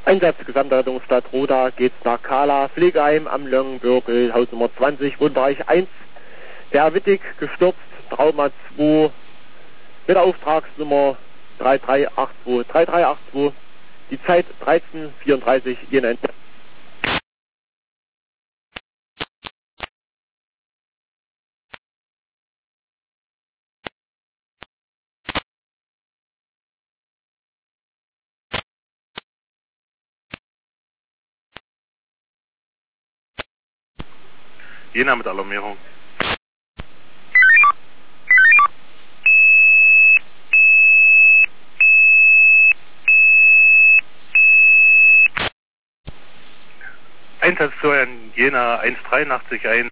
Einsatz Gesamtrettungsstadt Roda geht's nach Kala, Pflegeheim am Löngenbürgel, Haus Nummer 20, Wohnbereich 1. Der Herr Wittig gestürzt, Trauma 2, mit der Auftragsnummer 3382. Die Zeit 13:34, Ihren Ende. Jena mit Alarmierung. Einsatzsteuer in Jena 183